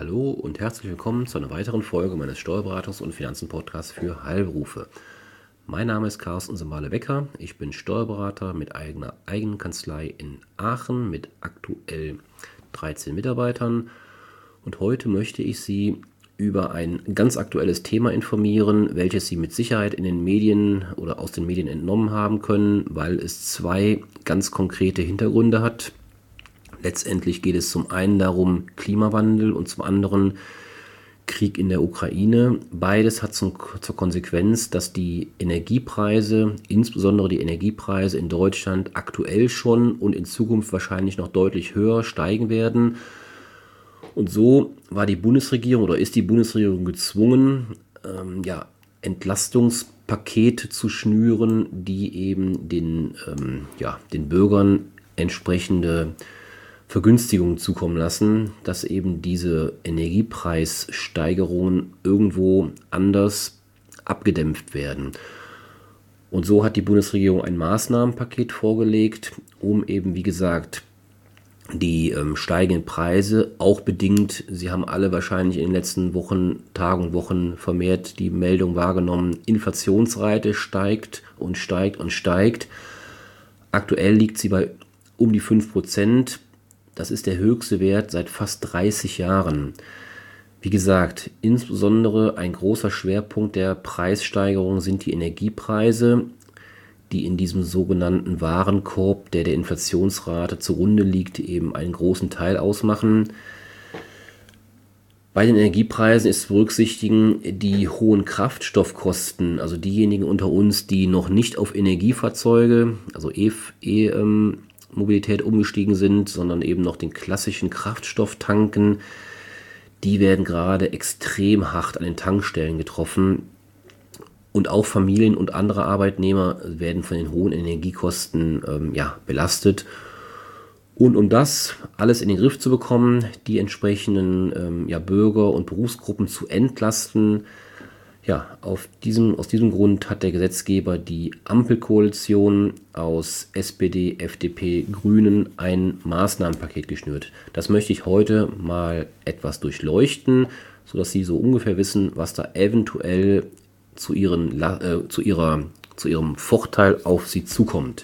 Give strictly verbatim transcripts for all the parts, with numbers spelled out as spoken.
Hallo und herzlich willkommen zu einer weiteren Folge meines Steuerberatungs- und Finanzen-Podcasts für Heilberufe. Mein Name ist Carsten Semale-Wecker. Ich bin Steuerberater mit eigener eigenen Kanzlei in Aachen mit aktuell dreizehn Mitarbeitern. Und heute möchte ich Sie über ein ganz aktuelles Thema informieren, welches Sie mit Sicherheit in den Medien oder aus den Medien entnommen haben können, weil es zwei ganz konkrete Hintergründe hat. Letztendlich geht es zum einen darum Klimawandel und zum anderen Krieg in der Ukraine. Beides hat zum, zur Konsequenz, dass die Energiepreise, insbesondere die Energiepreise in Deutschland aktuell schon und in Zukunft wahrscheinlich noch deutlich höher steigen werden. Und so war die Bundesregierung oder ist die Bundesregierung gezwungen, ähm, ja, Entlastungspakete zu schnüren, die eben den, ähm, ja, den Bürgern entsprechende Vergünstigungen zukommen lassen, dass eben diese Energiepreissteigerungen irgendwo anders abgedämpft werden. Und so hat die Bundesregierung ein Maßnahmenpaket vorgelegt, um eben, wie gesagt, die ähm, steigenden Preise, auch bedingt, Sie haben alle wahrscheinlich in den letzten Wochen, Tagen und Wochen vermehrt die Meldung wahrgenommen, Inflationsrate steigt und steigt und steigt. Aktuell liegt sie bei um die fünf Prozent. Das ist der höchste Wert seit fast dreißig Jahren. Wie gesagt, insbesondere ein großer Schwerpunkt der Preissteigerung sind die Energiepreise, die in diesem sogenannten Warenkorb, der der Inflationsrate zugrunde liegt, eben einen großen Teil ausmachen. Bei den Energiepreisen ist zu berücksichtigen die hohen Kraftstoffkosten, also diejenigen unter uns, die noch nicht auf Energiefahrzeuge, also E F, E, ähm, Mobilität umgestiegen sind, sondern eben noch den klassischen Kraftstoff tanken, die werden gerade extrem hart an den Tankstellen getroffen. Und auch Familien und andere Arbeitnehmer werden von den hohen Energiekosten ähm, ja, belastet. Und um das alles in den Griff zu bekommen, die entsprechenden ähm, ja, Bürger und Berufsgruppen zu entlasten, ja, auf diesem, aus diesem Grund hat der Gesetzgeber die Ampelkoalition aus S P D, F D P, Grünen ein Maßnahmenpaket geschnürt. Das möchte ich heute mal etwas durchleuchten, sodass Sie so ungefähr wissen, was da eventuell zu, ihren, äh, zu, ihrer, zu ihrem Vorteil auf Sie zukommt.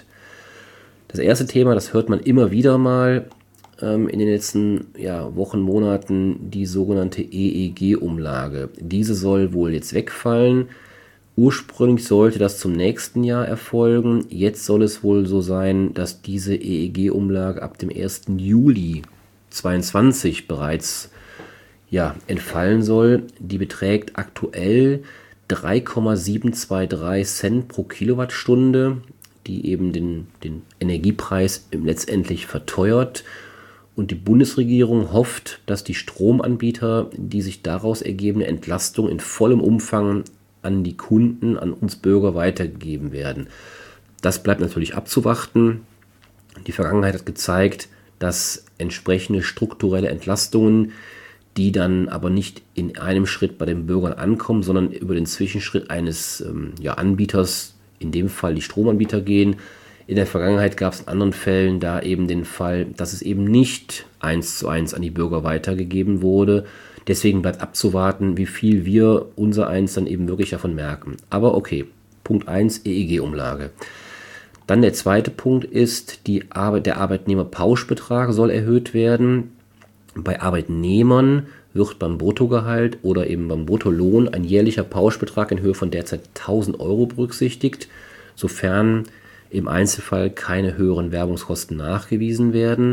Das erste Thema, das hört man immer wieder mal ähm, in den letzten ja, Wochen, Monaten, die sogenannte E E G-Umlage. Diese soll wohl jetzt wegfallen. Ursprünglich sollte das zum nächsten Jahr erfolgen. Jetzt soll es wohl so sein, dass diese E E G-Umlage ab dem ersten Juli zweitausendzweiundzwanzig bereits ja, entfallen soll. Die beträgt aktuell drei Komma siebenhundertdreiundzwanzig Cent pro Kilowattstunde, die eben den, den Energiepreis letztendlich verteuert. Und die Bundesregierung hofft, dass die Stromanbieter die sich daraus ergebende Entlastung in vollem Umfang an die Kunden, an uns Bürger weitergegeben werden. Das bleibt natürlich abzuwarten. Die Vergangenheit hat gezeigt, dass entsprechende strukturelle Entlastungen, die dann aber nicht in einem Schritt bei den Bürgern ankommen, sondern über den Zwischenschritt eines ähm, ja, Anbieters, in dem Fall die Stromanbieter, gehen. In der Vergangenheit gab es in anderen Fällen da eben den Fall, dass es eben nicht eins zu eins an die Bürger weitergegeben wurde. Deswegen bleibt abzuwarten, wie viel wir unser eins dann eben wirklich davon merken. Aber okay, Punkt eins, E E G-Umlage. Dann der zweite Punkt ist, die Arbeit, der Arbeitnehmerpauschbetrag soll erhöht werden. Bei Arbeitnehmern wird beim Bruttogehalt oder eben beim Bruttolohn ein jährlicher Pauschbetrag in Höhe von derzeit tausend Euro berücksichtigt, sofern im Einzelfall keine höheren Werbungskosten nachgewiesen werden.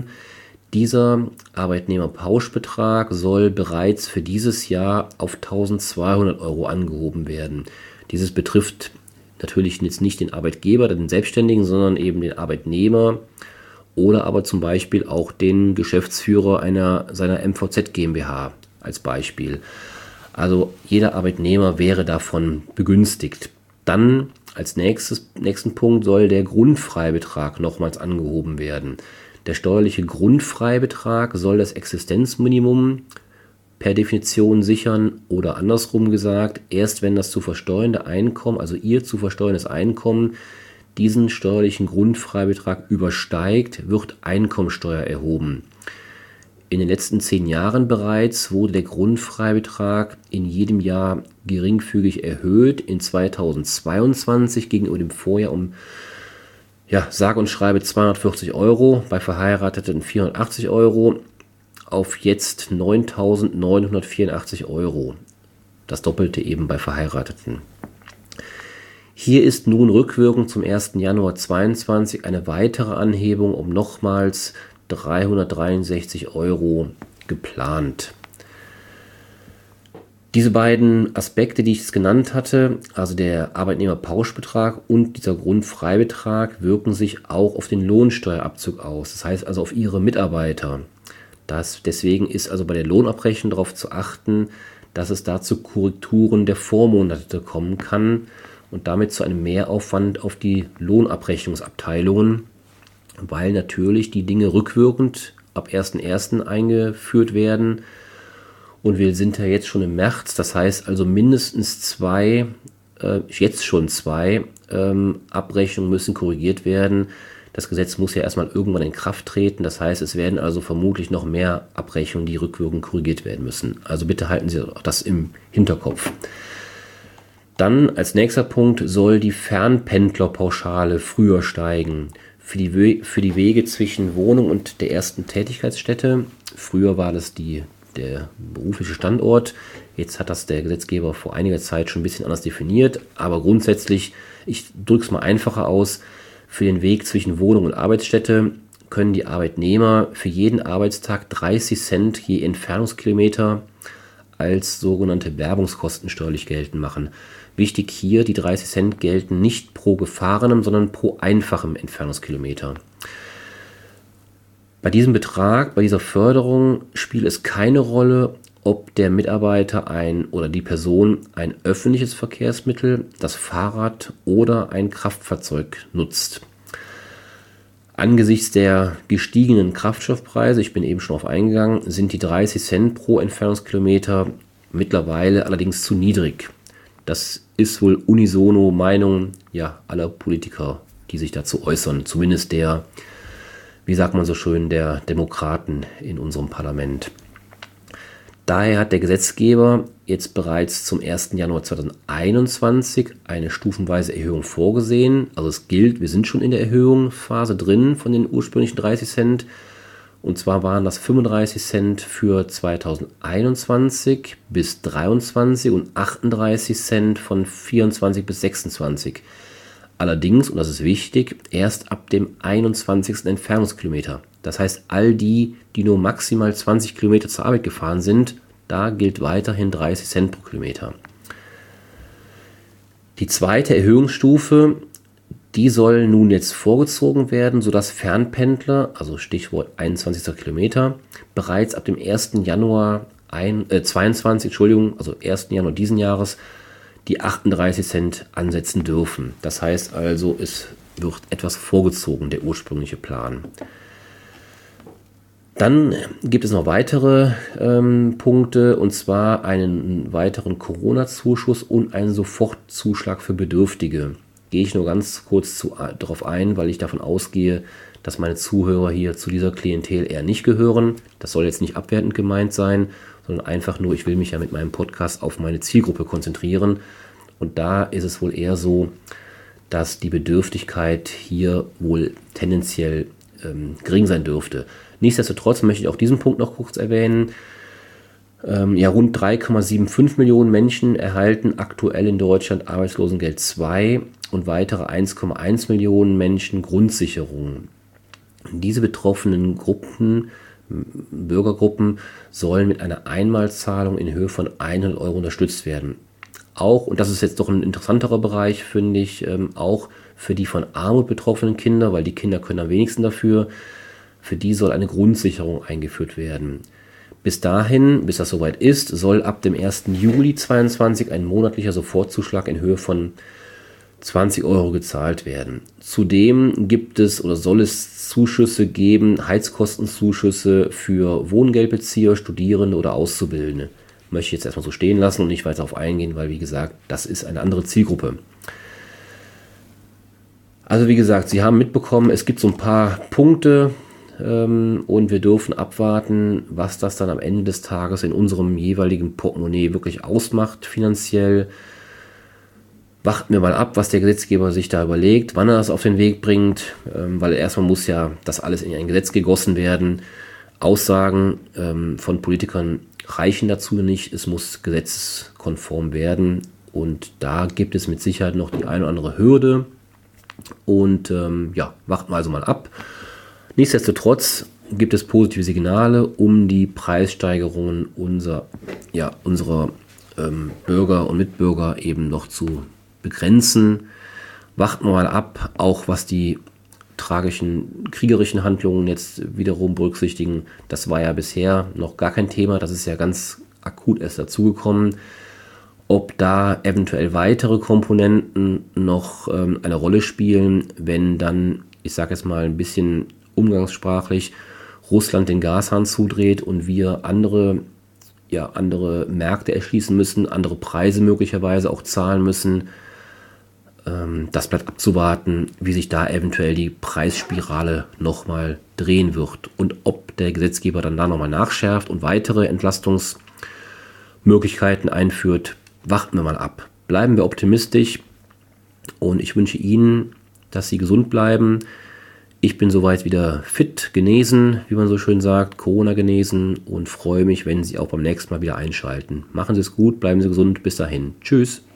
Dieser Arbeitnehmerpauschbetrag soll bereits für dieses Jahr auf eintausendzweihundert Euro angehoben werden. Dieses betrifft natürlich jetzt nicht den Arbeitgeber, den Selbstständigen, sondern eben den Arbeitnehmer oder aber zum Beispiel auch den Geschäftsführer einer seiner M V Z GmbH als Beispiel. Also jeder Arbeitnehmer wäre davon begünstigt. Dann als nächstes, nächsten Punkt soll der Grundfreibetrag nochmals angehoben werden. Der steuerliche Grundfreibetrag soll das Existenzminimum per Definition sichern oder andersrum gesagt, erst wenn das zu versteuernde Einkommen, also Ihr zu versteuerndes Einkommen, diesen steuerlichen Grundfreibetrag übersteigt, wird Einkommensteuer erhoben. In den letzten zehn Jahren bereits wurde der Grundfreibetrag in jedem Jahr geringfügig erhöht. In zweitausendzweiundzwanzig gegenüber dem Vorjahr um ja, sage und schreibe zweihundertvierzig Euro, bei Verheirateten vierhundertachtzig Euro, auf jetzt neuntausendneunhundertvierundachtzig Euro. Das Doppelte eben bei Verheirateten. Hier ist nun rückwirkend zum ersten Januar zweitausendzweiundzwanzig eine weitere Anhebung um nochmals dreihundertdreiundsechzig Euro geplant. Diese beiden Aspekte, die ich jetzt genannt hatte, also der Arbeitnehmerpauschbetrag und dieser Grundfreibetrag, wirken sich auch auf den Lohnsteuerabzug aus. Das heißt also auf Ihre Mitarbeiter. Das, deswegen ist also bei der Lohnabrechnung darauf zu achten, dass es da zu Korrekturen der Vormonate kommen kann und damit zu einem Mehraufwand auf die Lohnabrechnungsabteilungen, weil natürlich die Dinge rückwirkend ab ersten ersten eingeführt werden. Und wir sind ja jetzt schon im März, das heißt also mindestens zwei, äh, jetzt schon zwei ähm, Abrechnungen müssen korrigiert werden. Das Gesetz muss ja erstmal irgendwann in Kraft treten, das heißt, es werden also vermutlich noch mehr Abrechnungen, die rückwirkend korrigiert werden müssen. Also bitte halten Sie auch das im Hinterkopf. Dann als nächster Punkt soll die Fernpendlerpauschale früher steigen. Für die, We- für die Wege zwischen Wohnung und der ersten Tätigkeitsstätte. Früher war das die der berufliche Standort. Jetzt hat das der Gesetzgeber vor einiger Zeit schon ein bisschen anders definiert, aber grundsätzlich, ich drücke es mal einfacher aus, für den Weg zwischen Wohnung und Arbeitsstätte können die Arbeitnehmer für jeden Arbeitstag dreißig Cent je Entfernungskilometer als sogenannte Werbungskosten steuerlich geltend machen. Wichtig hier, die dreißig Cent gelten nicht pro gefahrenem, sondern pro einfachem Entfernungskilometer. Bei diesem Betrag, bei dieser Förderung spielt es keine Rolle, ob der Mitarbeiter ein oder die Person ein öffentliches Verkehrsmittel, das Fahrrad oder ein Kraftfahrzeug nutzt. Angesichts der gestiegenen Kraftstoffpreise, ich bin eben schon auf eingegangen, sind die dreißig Cent pro Entfernungskilometer mittlerweile allerdings zu niedrig. Das ist wohl unisono Meinung ja, aller Politiker, die sich dazu äußern, zumindest der, wie sagt man so schön, der Demokraten in unserem Parlament. Daher hat der Gesetzgeber jetzt bereits zum ersten Januar zweitausendeinundzwanzig eine stufenweise Erhöhung vorgesehen. Also es gilt, wir sind schon in der Erhöhungsphase drin von den ursprünglichen dreißig Cent. Und zwar waren das fünfunddreißig Cent für zweitausendeinundzwanzig bis dreiundzwanzig und achtunddreißig Cent von vierundzwanzig bis sechsundzwanzig. Allerdings, und das ist wichtig, erst ab dem einundzwanzigsten Entfernungskilometer. Das heißt, all die, die nur maximal zwanzig Kilometer zur Arbeit gefahren sind, da gilt weiterhin dreißig Cent pro Kilometer. Die zweite Erhöhungsstufe, die soll nun jetzt vorgezogen werden, sodass Fernpendler, also Stichwort einundzwanzigsten Kilometer, bereits ab dem ersten Januar ein, äh, zweiundzwanzig, Entschuldigung, also ersten Januar diesen Jahres, die achtunddreißig Cent ansetzen dürfen. Das heißt also, es wird etwas vorgezogen, der ursprüngliche Plan. Dann gibt es noch weitere ähm, Punkte, und zwar einen weiteren Corona-Zuschuss und einen Sofortzuschlag für Bedürftige. Gehe ich nur ganz kurz zu, äh, darauf ein, weil ich davon ausgehe, dass meine Zuhörer hier zu dieser Klientel eher nicht gehören. Das soll jetzt nicht abwertend gemeint sein, sondern einfach nur, ich will mich ja mit meinem Podcast auf meine Zielgruppe konzentrieren. Und da ist es wohl eher so, dass die Bedürftigkeit hier wohl tendenziell ähm, gering sein dürfte. Nichtsdestotrotz möchte ich auch diesen Punkt noch kurz erwähnen. Ähm, ja, rund drei Komma fünfundsiebzig Millionen Menschen erhalten aktuell in Deutschland Arbeitslosengeld zwei und weitere eins Komma eins Millionen Menschen Grundsicherung. Diese betroffenen Gruppen, Bürgergruppen, sollen mit einer Einmalzahlung in Höhe von hundert Euro unterstützt werden. Auch, und das ist jetzt doch ein interessanterer Bereich, finde ich, ähm, auch für die von Armut betroffenen Kinder, weil die Kinder können am wenigsten dafür, für die soll eine Grundsicherung eingeführt werden. Bis dahin, bis das soweit ist, soll ab dem ersten Juli zweitausendzweiundzwanzig ein monatlicher Sofortzuschlag in Höhe von zwanzig Euro gezahlt werden. Zudem gibt es oder soll es Zuschüsse geben, Heizkostenzuschüsse für Wohngeldbezieher, Studierende oder Auszubildende. Möchte ich jetzt erstmal so stehen lassen und nicht weiter darauf eingehen, weil wie gesagt, das ist eine andere Zielgruppe. Also wie gesagt, Sie haben mitbekommen, es gibt so ein paar Punkte, ähm, und wir dürfen abwarten, was das dann am Ende des Tages in unserem jeweiligen Portemonnaie wirklich ausmacht finanziell. Warten wir mal ab, was der Gesetzgeber sich da überlegt, wann er das auf den Weg bringt, ähm, weil erstmal muss ja das alles in ein Gesetz gegossen werden. Aussagen ähm, von Politikern reichen dazu nicht, es muss gesetzeskonform werden und da gibt es mit Sicherheit noch die eine oder andere Hürde und ähm, ja, warten wir also mal ab. Nichtsdestotrotz gibt es positive Signale, um die Preissteigerungen unser, ja, unserer ähm, Bürger und Mitbürger eben noch zu begrenzen. Warten wir mal ab, auch was die tragischen kriegerischen Handlungen jetzt wiederum berücksichtigen. Das war ja bisher noch gar kein Thema, das ist ja ganz akut erst dazugekommen. Ob da eventuell weitere Komponenten noch ähm, eine Rolle spielen, wenn dann, ich sage jetzt mal ein bisschen umgangssprachlich, Russland den Gashahn zudreht und wir andere, ja, andere Märkte erschließen müssen, andere Preise möglicherweise auch zahlen müssen. Das bleibt abzuwarten, wie sich da eventuell die Preisspirale nochmal drehen wird und ob der Gesetzgeber dann da nochmal nachschärft und weitere Entlastungsmöglichkeiten einführt. Warten wir mal ab. Bleiben wir optimistisch und ich wünsche Ihnen, dass Sie gesund bleiben. Ich bin soweit wieder fit, genesen, wie man so schön sagt, Corona genesen und freue mich, wenn Sie auch beim nächsten Mal wieder einschalten. Machen Sie es gut, bleiben Sie gesund, bis dahin. Tschüss.